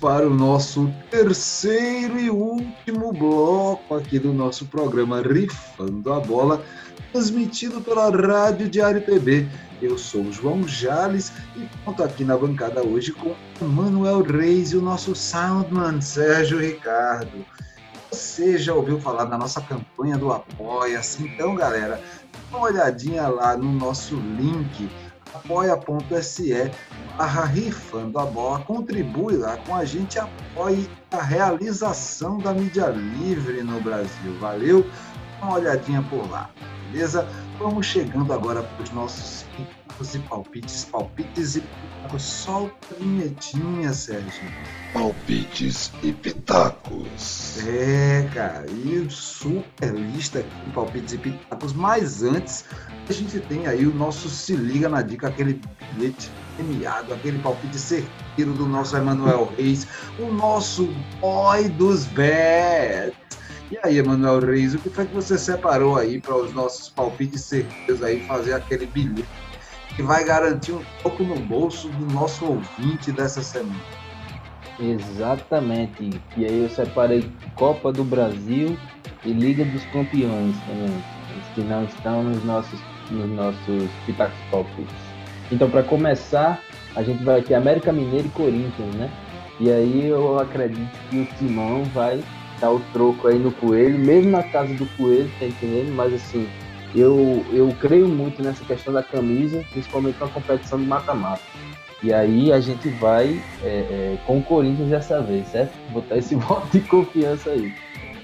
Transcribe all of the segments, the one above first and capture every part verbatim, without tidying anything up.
para o nosso terceiro e último bloco aqui do nosso programa Rifando a Bola, transmitido pela Rádio Diário P B. Eu sou o João Jales e conto aqui na bancada hoje com o Manuel Reis e o nosso soundman Sérgio Ricardo. Você já ouviu falar da nossa campanha do Apoia-se? Então, galera, dá uma olhadinha lá no nosso link apoia.se barra Rifando a Bola, contribui lá com a gente, apoie a realização da mídia livre no Brasil, valeu? Dá uma olhadinha por lá, beleza? Vamos chegando agora para os nossos pitacos e palpites, palpites e pitacos, solta a vinhetinha, Sérgio. Palpites e pitacos. É, cara, e super lista aqui, palpites e pitacos, mas antes a gente tem aí o nosso Se Liga na Dica, aquele bilhete premiado, aquele palpite certeiro do nosso Emanuel Reis, o nosso boy dos bets. E aí, Emanuel Reis, o que foi que você separou aí para os nossos palpites certeiros aí, fazer aquele bilhete que vai garantir um pouco no bolso do nosso ouvinte dessa semana? Exatamente, e aí eu separei Copa do Brasil e Liga dos Campeões também, os que não estão nos nossos, nos nossos pitacos palpites. Então, para começar, a gente vai ter América Mineiro e Corinthians, né? E aí eu acredito que o Timão vai dar o troco aí no Coelho, mesmo na casa do Coelho, tá entendendo? Mas assim, eu, eu creio muito nessa questão da camisa, principalmente na competição de mata-mata. E aí a gente vai é, é, com o Corinthians dessa vez, certo? Botar esse voto de confiança aí.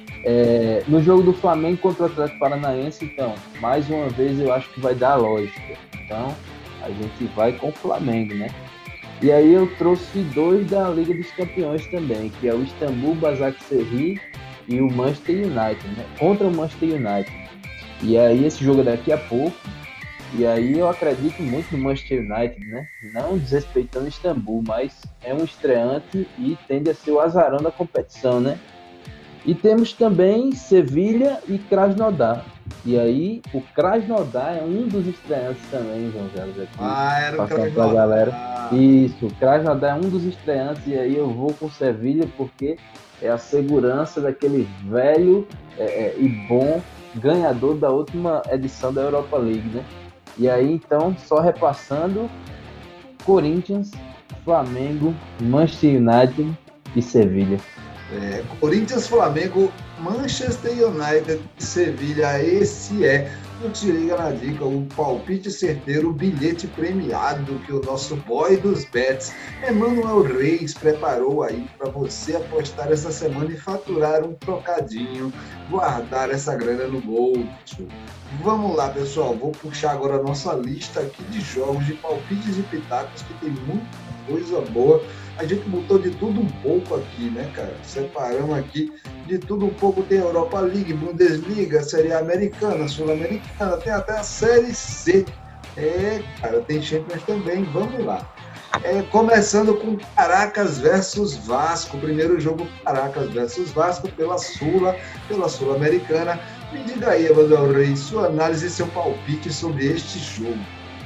É, no jogo do Flamengo contra o Atlético Paranaense, então, mais uma vez eu acho que vai dar lógica. Então, a gente vai com o Flamengo, né? E aí eu trouxe dois da Liga dos Campeões também, que é o Istambul Basaksehir e o Manchester United, né? Contra o Manchester United. E aí esse jogo é daqui a pouco. E aí eu acredito muito no Manchester United, né? Não desrespeitando o Istambul, mas é um estreante e tende a ser o azarão da competição, né? E temos também Sevilha e Krasnodar. E aí o Krasnodar é um dos estreantes também, João Carlos, aqui. Ah, era o Passando pra galera. Isso, o Krasnodar é um dos estreantes e aí eu vou com Sevilha porque é a segurança daquele velho é, é, e bom ganhador da última edição da Europa League, né? E aí, então, só repassando, Corinthians, Flamengo, Manchester United e Sevilha. É, Corinthians, Flamengo, Manchester United e Sevilha, esse é o Te Liga na Dica, o palpite certeiro, o bilhete premiado que o nosso boy dos bets, Emanuel Reis, preparou aí para você apostar essa semana e faturar um trocadinho, guardar essa grana no bolso. Vamos lá, pessoal, vou puxar agora a nossa lista aqui de jogos, de palpites e pitacos, que tem muita coisa boa. A gente botou de tudo um pouco aqui, né, cara? Separamos aqui de tudo um pouco. Tem Europa League, Bundesliga, Série A Americana, Sul-Americana, tem até a Série C. É, cara, tem Champions também. Vamos lá. É, começando com Caracas versus Vasco. Primeiro jogo, Caracas versus Vasco pela Sula, pela Sul-Americana. Me diga aí, Emanuel Reis, sua análise e seu palpite sobre este jogo.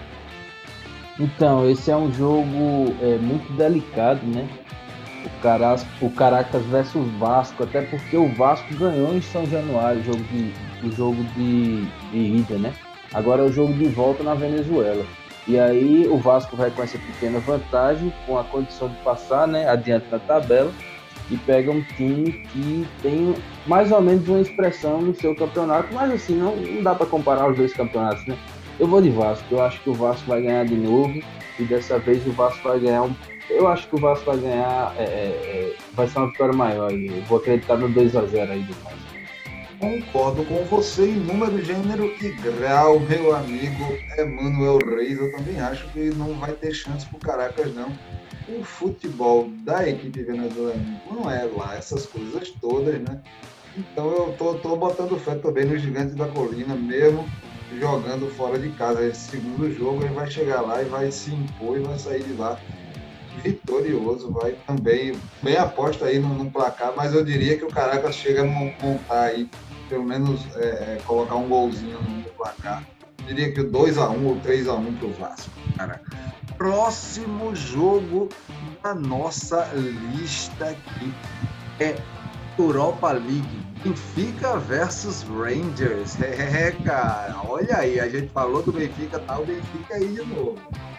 Então, esse é um jogo é, muito delicado, né? O, Caras, o Caracas versus Vasco, até porque o Vasco ganhou em São Januário o jogo de, o jogo de, de ida, né? Agora é o jogo de volta na Venezuela. E aí o Vasco vai com essa pequena vantagem, com a condição de passar, né, adiante na tabela, e pega um time que tem mais ou menos uma expressão no seu campeonato, mas assim, não, não dá para comparar os dois campeonatos, né? Eu vou de Vasco, eu acho que o Vasco vai ganhar de novo, e dessa vez o Vasco vai ganhar um... Eu acho que o Vasco vai ganhar, é, é, vai ser uma vitória maior, eu vou acreditar no dois a zero aí do Vasco. Concordo com você em número, gênero e grau, meu amigo Emanuel Reis. Eu também acho que não vai ter chance pro Caracas, não. O futebol da equipe venezuelana não é lá essas coisas todas, né? Então eu tô, tô botando fé também no Gigante da Colina, mesmo jogando fora de casa. Esse segundo jogo ele vai chegar lá e vai se impor e vai sair de lá vitorioso. Vai também, bem aposta aí no, no placar, mas eu diria que o Caracas chega a montar aí, pelo menos é, é, colocar um golzinho no placar. Eu diria que o dois a um ou três a um pro Vasco, cara. próximo jogo da nossa lista aqui é Europa League, Benfica versus Rangers. É, cara, olha aí, a gente falou do Benfica, tá o Benfica aí de novo.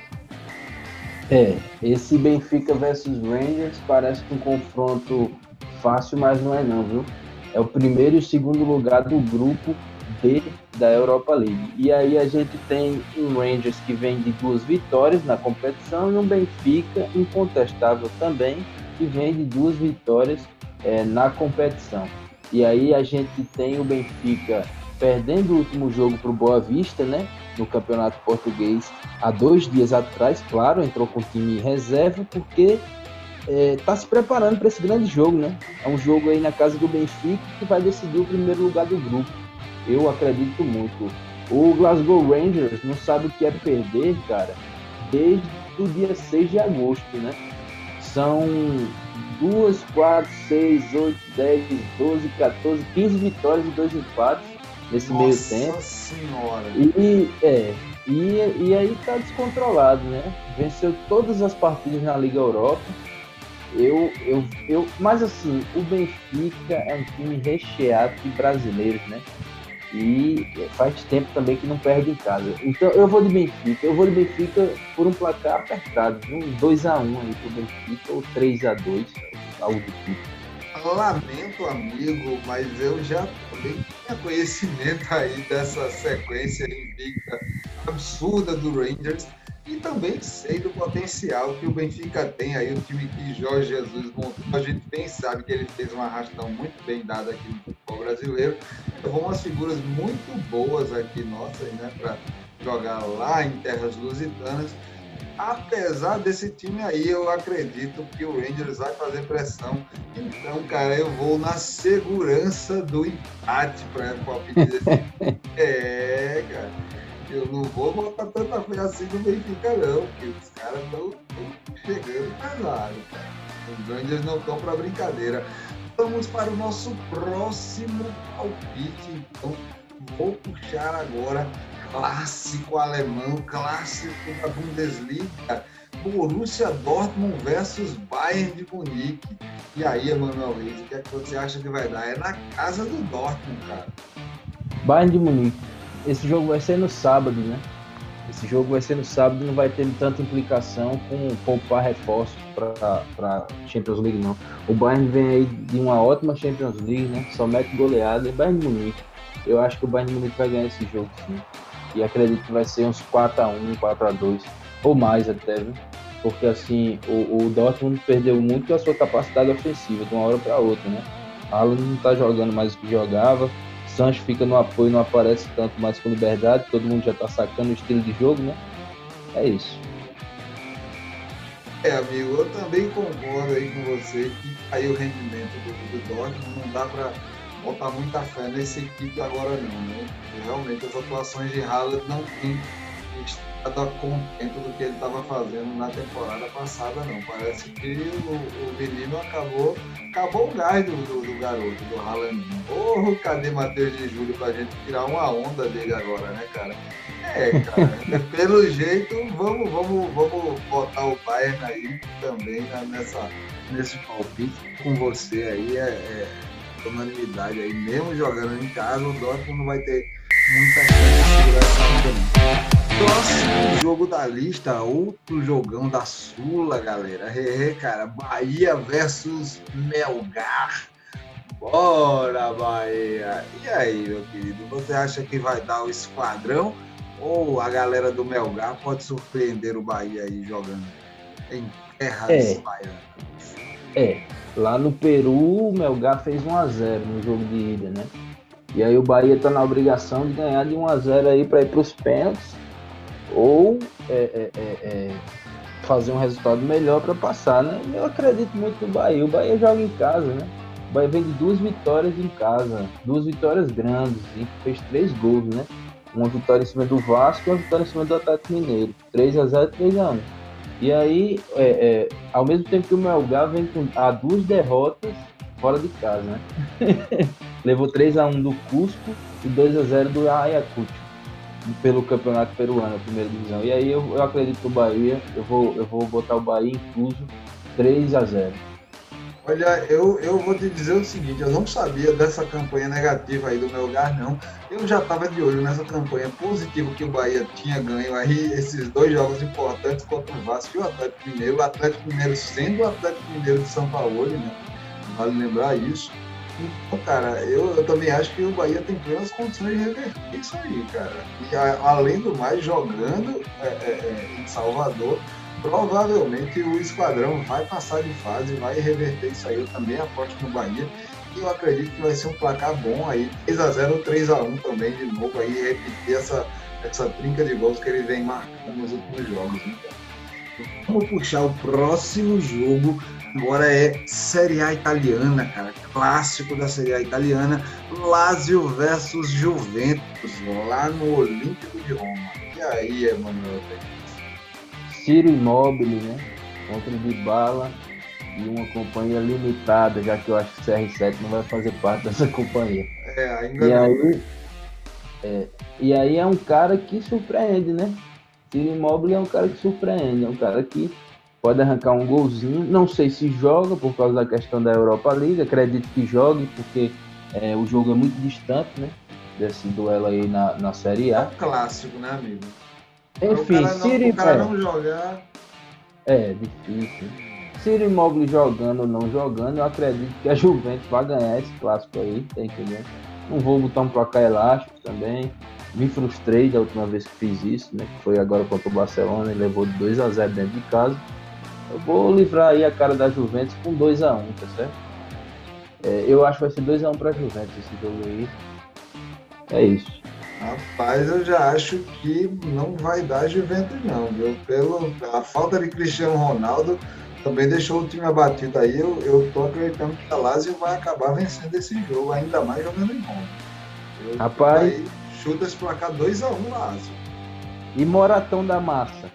É, esse Benfica versus Rangers parece um confronto fácil, mas não é não, viu? É o primeiro e o segundo lugar do grupo B da Europa League. E aí a gente tem um Rangers que vem de duas vitórias na competição e um Benfica incontestável também, que vem de duas vitórias é, na competição. E aí a gente tem o Benfica perdendo o último jogo para o Boa Vista, né, no Campeonato Português, há dois dias atrás, claro, entrou com o time reserva, porque está é, se preparando para esse grande jogo, né? É um jogo aí na casa do Benfica que vai decidir o primeiro lugar do grupo. Eu acredito muito. O Glasgow Rangers não sabe o que é perder, cara, desde o dia seis de agosto, né? São duas, quatro, seis, oito, dez, doze, quatorze, quinze vitórias e dois empates nesse Nossa meio tempo. Nossa Senhora! E, é, e, e aí tá descontrolado, né? Venceu todas as partidas na Liga Europa. Eu, eu, eu, mas assim, o Benfica é um time recheado de brasileiros, né? E faz tempo também que não perde em casa. Então eu vou de Benfica, eu vou de Benfica por um placar apertado, um dois a um aí pro Benfica, ou três a dois, algo do tipo. Lamento, amigo, mas eu já também tinha conhecimento aí dessa sequência invicta absurda do Rangers e também sei do potencial que o Benfica tem aí, o time que Jorge Jesus montou. A gente bem sabe que ele fez um arrastão muito bem dado aqui no futebol brasileiro. Levou umas figuras muito boas aqui nossas, né, para jogar lá em terras lusitanas. Apesar desse time aí, eu acredito que o Rangers vai fazer pressão. Então, cara, eu vou na segurança do empate para palpite desse. É, cara. Eu não vou botar tanta fé assim no Benfica, não, porque os caras estão chegando pesado, cara. Os Rangers não estão para brincadeira. Vamos para o nosso próximo palpite. Então, vou puxar agora clássico alemão, clássico da Bundesliga, Borussia Dortmund versus Bayern de Munique. E aí, Emanuel Reis, o que é que você acha que vai dar? É na casa do Dortmund, cara. Bayern de Munique. Esse jogo vai ser no sábado, né? Esse jogo vai ser no sábado, não vai ter tanta implicação com poupar reforços para Champions League, não. O Bayern vem aí de uma ótima Champions League, né? Só mete goleada. E Bayern de Munique. Eu acho que o Bayern de Munique vai ganhar esse jogo, sim. E acredito que vai ser uns quatro a um, quatro a dois, ou mais até, viu? Porque assim, o, o Dortmund perdeu muito a sua capacidade ofensiva de uma hora para outra, né? Haaland não tá jogando mais o que jogava, Sancho fica no apoio, não aparece tanto mais com liberdade, todo mundo já tá sacando o estilo de jogo, né? É isso. É, amigo, eu também concordo aí com você que aí o rendimento do, do Dortmund não dá para botar muita fé nessa equipe agora não, né? Porque realmente as atuações de Haaland não têm estado contento do que ele estava fazendo na temporada passada, não. Parece que o, o menino acabou, acabou o gás do, do, do garoto, do Haaland. Oh, cadê Matheus de Júlio pra gente tirar uma onda dele agora, né, cara? É, cara, pelo jeito, vamos, vamos, vamos botar o Bayern aí também nessa, nesse palpite com você aí, é... é... unanimidade aí, mesmo jogando em casa, o Dortmund não vai ter muita chance de segurar essa onda. Próximo jogo da lista, outro jogão da Sula, galera. É, cara, Bahia versus Melgar. Bora, Bahia! E aí, meu querido, você acha que vai dar o esquadrão ou a galera do Melgar pode surpreender o Bahia aí jogando em terras é. baianas? É. Lá no Peru, o Melgar fez um a zero no jogo de ida, né? E aí o Bahia tá na obrigação de ganhar de um a zero aí para ir para os pênaltis ou é, é, é, é, fazer um resultado melhor para passar, né? Eu acredito muito no Bahia. O Bahia joga em casa, né? O Bahia vem de duas vitórias em casa, duas vitórias grandes, e fez três gols, né? Uma vitória em cima do Vasco e uma vitória em cima do Atlético Mineiro. três a zero, três a um. E aí, é, é, ao mesmo tempo que o Melgar vem com a duas derrotas fora de casa, né? Levou três a um do Cusco e dois a zero do Ayacucho. pelo campeonato peruano, a primeira divisão. E aí eu, eu acredito que o Bahia, eu vou, eu vou botar o Bahia incluso três a zero. Olha, eu, eu vou te dizer o seguinte, eu não sabia dessa campanha negativa aí do Melgar, não. Eu já estava de olho nessa campanha positiva que o Bahia tinha ganho aí, esses dois jogos importantes contra o Vasco e o Atlético Mineiro. O Atlético Mineiro sendo o Atlético Mineiro de São Paulo, né? Vale lembrar isso. Então, cara, eu, eu também acho que o Bahia tem plenas condições de reverter isso aí, cara. E a, além do mais, jogando é, é, em Salvador, provavelmente o Esquadrão vai passar de fase, vai reverter isso aí. Eu também aposto no Bahia. E eu acredito que vai ser um placar bom aí. três a zero ou três a um também, de novo, aí repetir essa, essa trinca de gols que ele vem marcando nos últimos jogos. Né? Vamos puxar o próximo jogo. Agora é Série A italiana, cara. Clássico da Série A italiana. Lazio versus Juventus, lá no Olímpico de Roma. E aí, Emanuel? Ciro Immobile, né? Contra o Dybala e uma companhia limitada, já que eu acho que o C R sete não vai fazer parte dessa companhia. É, ainda e não. Aí, é, e aí é um cara que surpreende, né? Ciro Immobile é um cara que surpreende, é um cara que pode arrancar um golzinho. Não sei se joga por causa da questão da Europa League, acredito que jogue, porque é, o jogo é muito distante, né? Desse duelo aí na, na Série A. É um clássico, né, amigo? Enfim, o cara, não, Ciro, o cara é, não jogar... É, difícil. Ciro Immobile jogando ou não jogando, eu acredito que a Juventus vai ganhar esse clássico aí, tá entendendo? Não vou botar um placar elástico também. Me frustrei da última vez que fiz isso, né? Que foi agora contra o Barcelona e levou dois a zero dentro de casa. Eu vou livrar aí a cara da Juventus com dois a um, tá certo? É, eu acho que vai ser dois a um pra Juventus esse jogo aí. É isso. Rapaz, eu já acho que não vai dar Juventus não, viu? Pelo, a falta de Cristiano Ronaldo também deixou o time abatido aí. Eu, eu tô acreditando que a Lazio vai acabar vencendo esse jogo, ainda mais jogando em Roma. Eu, Rapaz... Aí, chuta esse placar dois a um Lazio. E Moratão da Massa?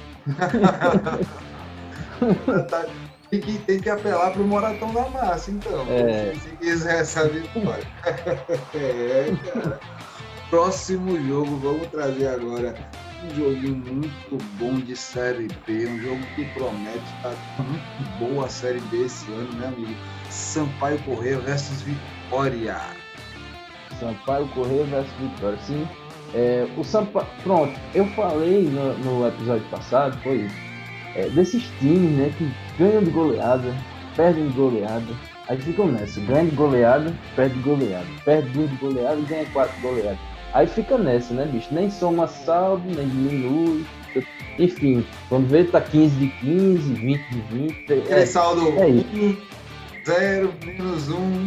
tem, que, tem que apelar pro Moratão da Massa, então. É. Se quiser essa vitória. É, cara. Próximo jogo, vamos trazer agora um joguinho muito bom de Série B, um jogo que promete estar muito boa a Série B esse ano, né, amigo? Sampaio Corrêa versus Vitória. Sampaio Corrêa versus Vitória, sim. É, o Sampaio, pronto, eu falei no, no episódio passado, foi isso, é, desses times, né, que ganham de goleada, perdem de goleada, aí ficam nessa, ganha de goleada, perde de goleada, perde duas de goleada e ganha quatro de goleada. Aí fica nessa, né, bicho? Nem soma saldo, nem diminui. Enfim, quando vê, tá quinze de quinze, vinte de vinte. Aquele é, saldo é isso. um, zero, menos um.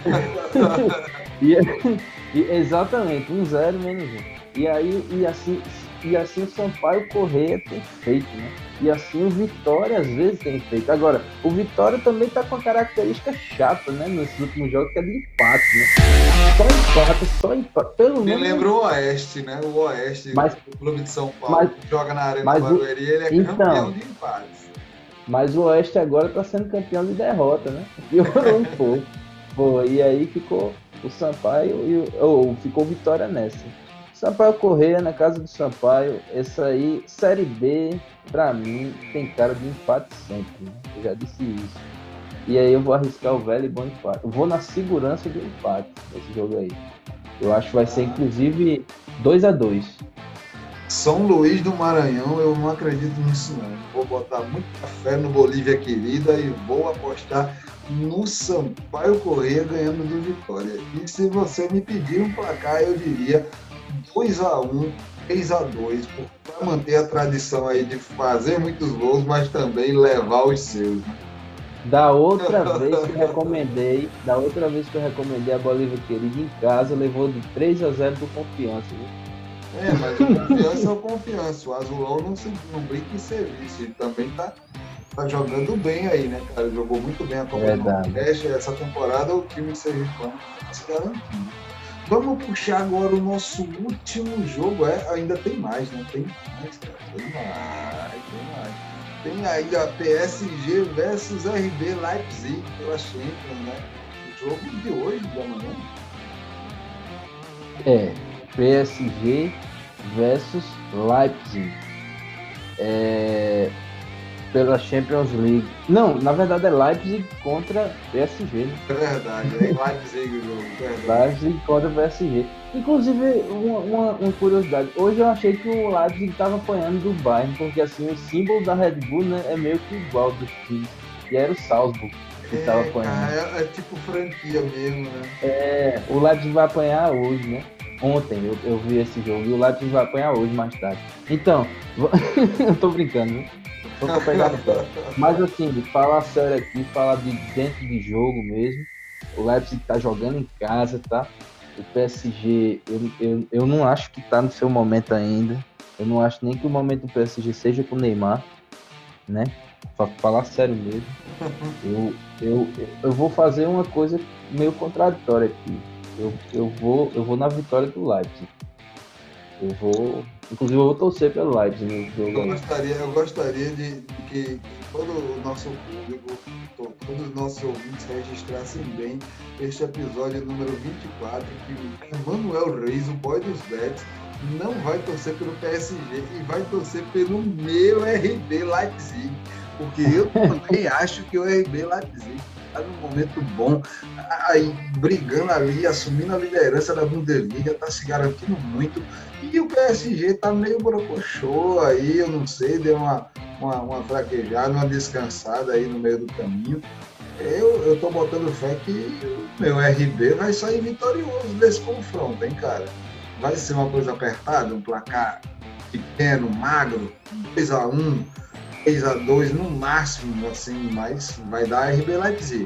e, e, exatamente, um zero, menos um. E aí, e assim, e assim o Sampaio Corrêa tem feito, né? E assim o Vitória às vezes tem feito. Agora, o Vitória também tá com a característica chata, né? Nesses últimos jogos, que é de empate, né? Só empate, só empate. Pelo Me menos... lembrou o Oeste, né? O Oeste, mas, o clube de São Paulo, mas, que joga na Arena mas, Barueri, ele é então, campeão de empates. Mas o Oeste agora tá sendo campeão de derrota, né? Piorou um pouco. Pô, e aí ficou o Sampaio, e, ou ficou Vitória nessa. Sampaio Corrêa na casa do Sampaio, essa aí, Série B, pra mim, tem cara de empate sempre, né? Eu já disse isso. E aí eu vou arriscar o velho e bom empate. Eu vou na segurança do empate nesse jogo aí. Eu acho que vai ser, inclusive, dois a dois. São Luís do Maranhão, eu não acredito nisso não. Vou botar muita fé no Bolívia querida e vou apostar no Sampaio Corrêa ganhando do Vitória. E se você me pedir um placar, eu diria dois a um, três a dois, para manter a tradição aí de fazer muitos gols, mas também levar os seus. Né? Da outra vez que eu recomendei, da outra vez que eu recomendei a Bolívia querida em casa, levou de três a zero do Confiança, viu? É, mas o Confiança é o Confiança. O Azulão não, se, não brinca em serviço. Ele também tá, tá jogando bem aí, né, cara? Jogou muito bem a Copa do Nordeste. Essa temporada o time sergipano tá se garantindo. Vamos puxar agora o nosso último jogo. É, ainda tem mais, né? Tem mais, cara. Tem mais, tem mais. Tem aí a P S G versus R B Leipzig pela Champions, né? O jogo de hoje, de amanhã. É, P S G versus Leipzig. É, pela Champions League. Não, na verdade é Leipzig contra P S G, né? É verdade, é em Leipzig o jogo, verdade. Leipzig contra P S G. Inclusive, uma, uma, uma curiosidade, hoje eu achei que o Leipzig estava apanhando do Bayern, porque assim, o símbolo da Red Bull, né, é meio que igual dos times, e era o Salzburg que estava É, apanhando. cara, é, é tipo franquia mesmo, né? É, o Leipzig vai apanhar hoje, né? Ontem eu, eu vi esse jogo e o Leipzig vai apanhar hoje mais tarde. Então, eu tô brincando, né? Tô pra pegar no pé. Mas assim, falar sério aqui, falar de dentro de jogo mesmo. O Leipzig tá jogando em casa, tá? O P S G, eu, eu, eu não acho que tá no seu momento ainda. Eu não acho nem que o momento do P S G seja com o Neymar, né? Pra falar sério mesmo. Eu, eu, eu vou fazer uma coisa meio contraditória aqui. Eu, eu, vou, eu vou na vitória do Leipzig. Eu vou. Inclusive, eu vou torcer pelo Leipzig no jogo. Eu gostaria, eu gostaria de, de que todo o nosso público, to- todos os nossos ouvintes registrassem bem este episódio número vinte e quatro, que o Emanuel Reis, o boy dos bets, não vai torcer pelo P S G e vai torcer pelo meu R B Leipzig. Porque eu também acho que o R B Leipzig está num momento bom, aí brigando ali, assumindo a liderança da Bundesliga, está se garantindo muito. E o P S G está meio brocochô aí, eu não sei, deu uma, uma, uma fraquejada, uma descansada aí no meio do caminho. Eu, eu tô botando fé que o meu R B vai sair vitorioso desse confronto, hein, cara? Vai ser uma coisa apertada, um placar pequeno, magro, dois a um, três a dois no máximo, assim, mas vai dar R B Leipzig.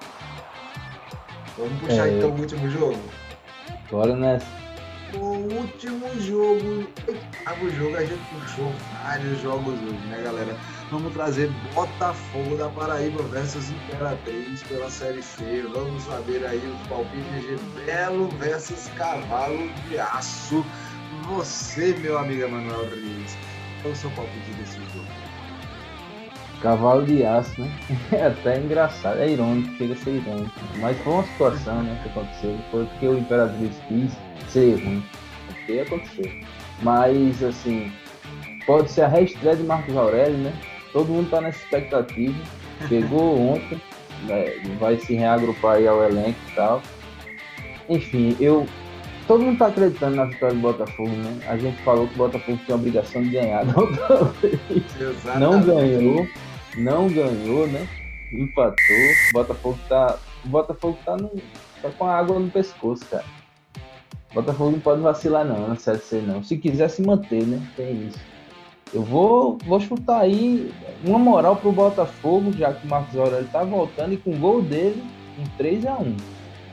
Vamos puxar É, então o último jogo? Bora nessa. O último jogo, oitavo jogo, a gente puxou vários jogos hoje, né, galera? Vamos trazer Botafogo da Paraíba versus Imperatriz pela Série C. Vamos saber aí os palpites de Belo versus Cavalo de Aço. Você, meu amigo Emanuel Reis, qual é o seu palpite desse jogo? Cavalo de aço, né? É até engraçado, é irônico, chega a ser irônico. Mas foi uma situação, né, que aconteceu. Foi porque o Imperatriz quis ser ruim. Porque aconteceu. Mas, assim, pode ser a reestreia de Marcos Aurélio, né? Todo mundo tá nessa expectativa. Chegou ontem, né? Vai se reagrupar aí ao elenco e tal. Enfim, eu... Todo mundo tá acreditando na vitória do Botafogo, né? A gente falou que o Botafogo tinha a obrigação de ganhar da outra vez. Não ganhou. Não ganhou, né? Empatou. O Botafogo tá. O Botafogo tá, no... tá com a água no pescoço, cara. O Botafogo não pode vacilar não, na Série C não. Se quiser se manter, né? Tem isso. Eu vou, vou chutar aí uma moral pro Botafogo, já que o Marcos Aurélio tá voltando e com o gol dele em três a um.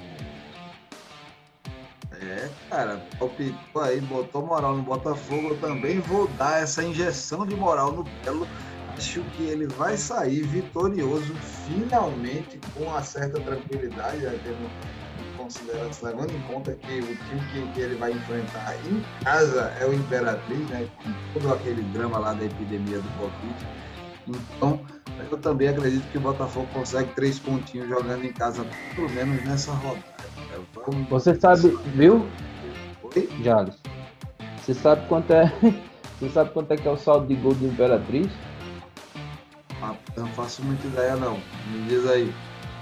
É, cara, palpitou aí, botou moral no Botafogo. Eu também vou dar essa injeção de moral no Belo. Acho que ele vai sair vitorioso finalmente, com uma certa tranquilidade, já tendo em consideração, levando em conta que o time que, que ele vai enfrentar em casa é o Imperatriz, né, com todo aquele drama lá da epidemia do Covid. Então, eu também acredito que o Botafogo consegue três pontinhos jogando em casa, pelo menos nessa rodada. Vamos... Você sabe, viu? Oi? Jales, você sabe quanto é. Você sabe quanto é que é o saldo de gol do Imperatriz? Ah, não faço muita ideia não. Me diz aí.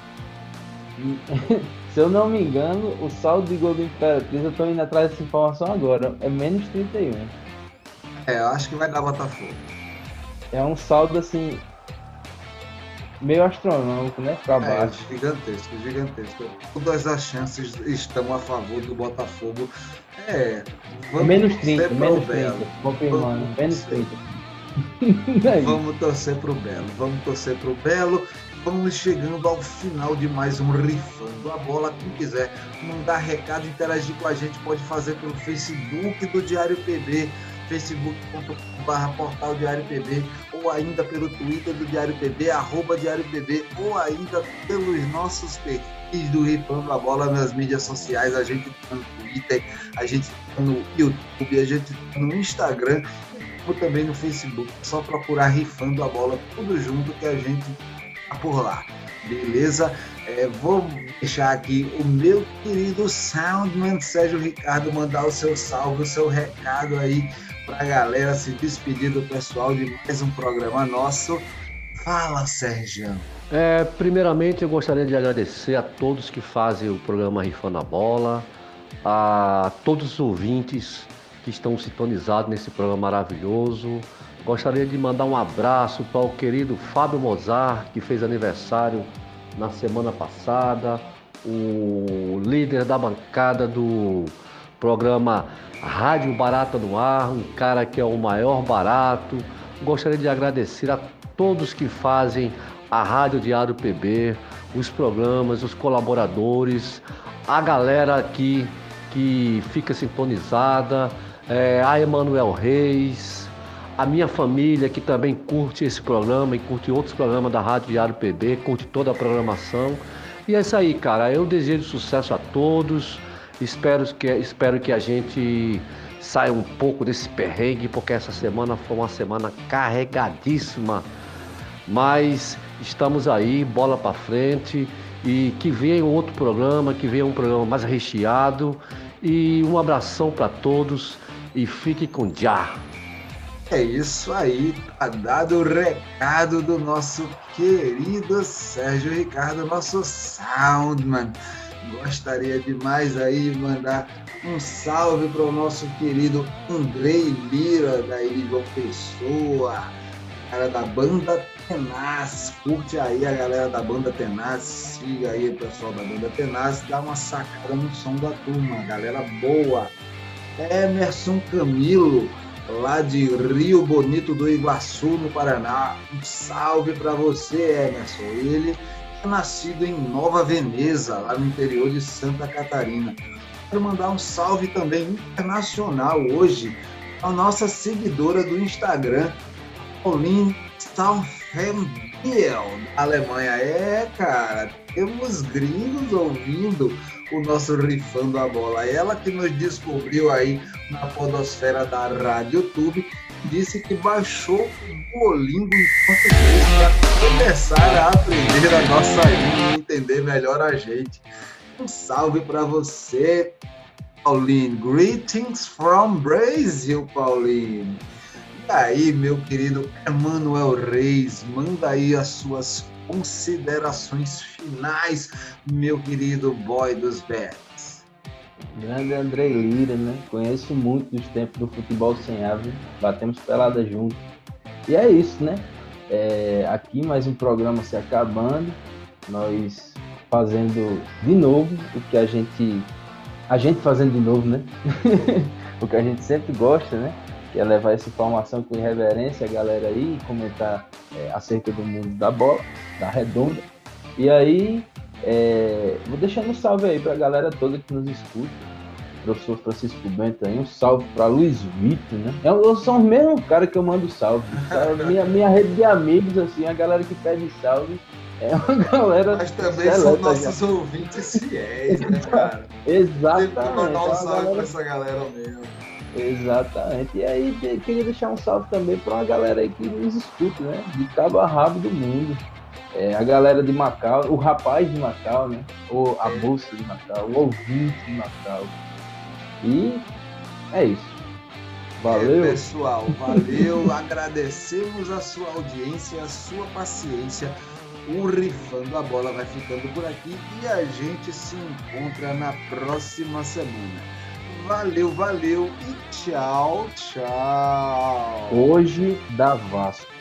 Se eu não me engano, o saldo de gol do Imperatriz, eu tô indo atrás dessa informação agora, é menos trinta e um. É, eu acho que vai dar Botafogo. É um saldo assim, meio astronômico, né? Pra baixo. É, gigantesco, gigantesco. Todas as chances estão a favor do Botafogo. É, vamos Menos trinta, torcer pro menos Belo. trinta, confirmando, Vamos menos torcer. trinta. É isso. Vamos torcer pro Belo, vamos torcer pro Belo. Vamos chegando ao final de mais um Rifando a Bola. Quem quiser mandar recado, interagir com a gente, pode fazer pelo Facebook do Diário P B, facebook ponto com barra portal Diário P B, ou ainda pelo Twitter do Diário P B, arroba Diário P B, ou ainda pelos nossos perfis do Rifando a Bola nas mídias sociais. A gente tá no Twitter, a gente tá no YouTube, a gente tá no Instagram, ou também no Facebook. É só procurar Rifando a Bola, tudo junto que a gente tá por lá. Beleza? É, vou deixar aqui o meu querido Soundman Sérgio Ricardo mandar o seu salve, o seu recado aí para a galera se despedir do pessoal de mais um programa nosso. Fala, Sérgio. É, primeiramente, eu gostaria de agradecer a todos que fazem o programa Rifando a Bola, a todos os ouvintes que estão sintonizados nesse programa maravilhoso. Gostaria de mandar um abraço para o querido Fábio Mozart, que fez aniversário na semana passada, o líder da bancada do programa Rádio Barata no Ar, um cara que é o maior barato. Gostaria de agradecer a todos que fazem a Rádio Diário P B, os programas, os colaboradores, a galera aqui que fica sintonizada, é, a Emanuel Reis, a minha família que também curte esse programa e curte outros programas da Rádio Diário P B, curte toda a programação. E é isso aí, cara. Eu desejo sucesso a todos. Espero que, espero que a gente saia um pouco desse perrengue, porque essa semana foi uma semana carregadíssima. Mas estamos aí, bola pra frente. E que venha um outro programa, que venha um programa mais recheado. E um abração para todos e fique com Jah. É isso aí, tá dado o recado do nosso querido Sérgio Ricardo, nosso Soundman. Gostaria demais aí de mandar um salve para o nosso querido Andrei Lira, da João Pessoa, cara da Banda Tenaz. Curte aí a galera da Banda Tenaz, siga aí o pessoal da Banda Tenaz, dá uma sacada no som da turma, galera boa. Emerson Camilo, lá de Rio Bonito do Iguaçu, no Paraná. Um salve para você, Emerson. Ele é nascido em Nova Veneza, lá no interior de Santa Catarina. Quero mandar um salve também internacional hoje à nossa seguidora do Instagram, Pauline Staufenbiel, da Alemanha. É, cara, temos gringos ouvindo o nosso Rifando a Bola. Ela que nos descobriu aí na podosfera da Rádio YouTube, disse que baixou o Duolingo em português para começar a aprender a nossa língua e entender melhor a gente. Um salve para você, Pauline. Greetings from Brazil, Pauline. E aí, meu querido Emanuel Reis, manda aí as suas considerações finais, meu querido boy dos Bears. Grande Andrei Lira, né? Conheço muito dos tempos do futebol sem ave, batemos pelada junto. E é isso, né? É, aqui mais um programa se acabando, nós fazendo de novo o que a gente... A gente fazendo de novo, né? O que a gente sempre gosta, né? Que é levar essa informação com irreverência a galera aí e comentar é, acerca do mundo da bola, da redonda. E aí, é, vou deixando um salve aí pra galera toda que nos escuta. Professor Francisco Bento aí, um salve pra Luiz Vitor, né? Eu, eu sou o mesmo cara que eu mando salve. Minha, minha rede de amigos, assim, a galera que pede salve é uma galera... Mas também são nossos já. ouvintes fiéis, né, cara? Exatamente. Sempre mandar um salve galera... pra essa galera mesmo. Exatamente. E aí queria deixar um salve também para uma galera aí que nos escuta, né? De cabo a rabo do mundo. É, a galera de Macau, o rapaz de Macau, né? Ou a moça de Macau, o ouvinte de Macau. E é isso. Valeu. É, pessoal, valeu. Agradecemos a sua audiência, a sua paciência. O Rifando a Bola vai ficando por aqui e a gente se encontra na próxima semana. Valeu, valeu e tchau, tchau. Hoje dá Vasco.